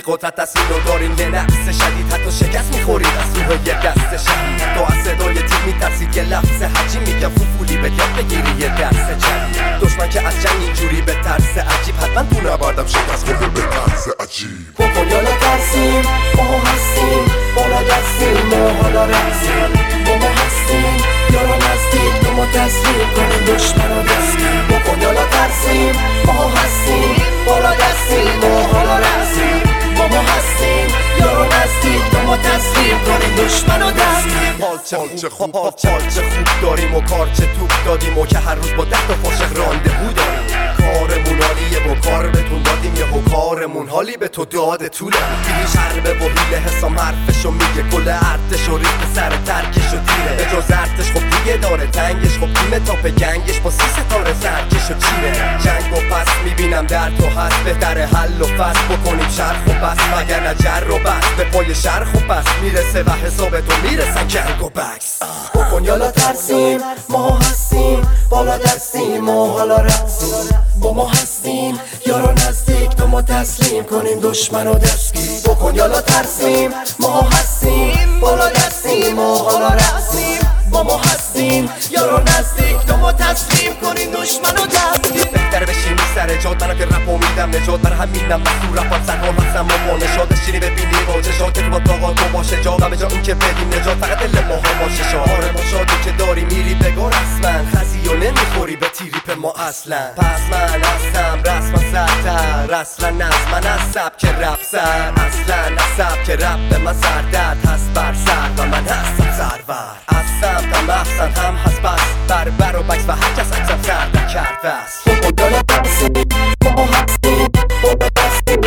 قدرت از اینو داریم یه نقص شدید حتی شکست میخورید از روح یه دست شدید حتی از صدای تیر میترسید یه لفظ حجی میگم فوفولی به یاد بگیری یه درس جدید دشمن که از جنگ اینجوری به ترس عجیب حتما تو نبردم شکست خورده به ترس عجیب بکن یا نترسیم ما هستیم بالا دستیم ما حالا رقصیم با ما هستیم یارا نزدیک تو ما تسلیم کنیم دشمن و دستیم بکن یا نترسیم ما هستیم بالا دستیم ما حالا رقصیم با ما هستیم یارا نزدیک تو ما تسلیم کنیم دشمن و دستیم حال چه خوب داریم و کار چه توپ دادیم و که هر روز با 10 تا فاشق رانده‌و داریم کارمون حالیه و کار بهتون دادیم یهو کارمون حالی به تو داده طوله دیدی شربه و حیله حسام حرفشو میگه کل ارتشو ریخت به سر ترکشو تیره به جز ارتش خب دیگه داره تنگش خب تیم تاپ گنگش با 30 ستاره زرکشو چیره جنگ و پس میبینم در تو هست بهتره حل و فصل بکنیم شرخ و بس وگرنه جر و بس به پای شرخ و بس میرسه و حساب تو میرسن جنگ و بکس بکن یا نترسیم ما هستیم بالا دستیم ما حالا رقصیم با ما هستیم یارو نزدیک تو ما تسلیم کنیم دشمن و دستگیر بکن یا نترسیم ما هستیم بالا دستیم ما حالا رقصیم با ما هستیم یارو نزدیک تو ما تسلیم کنیم دشمن و دستگیر بهتره بشینی سر جاد منو که رپو میدم نجات برای همینم مسئول رپات سرحال هستم و نشاد بشینی ببینی واجشات که تو با طاقات تو باشه جا و به جا این که بدیم نجات فقط دل ماها باشه شاد آره ما شادی که داری میری بگو رسما خزی و نمیخوری به تیریپ ما اصلا پس من هستم رسما سرتر اصلا از من از سبک رپ سر اصلا از سبک رپ من سردرد هست بر سر و من هستم سرور از سمتم احسن هم هست بس بربر و بکس و هر کس اکسم سردر کرده است بکن یا نترسیم ما هستیم بالا دستیم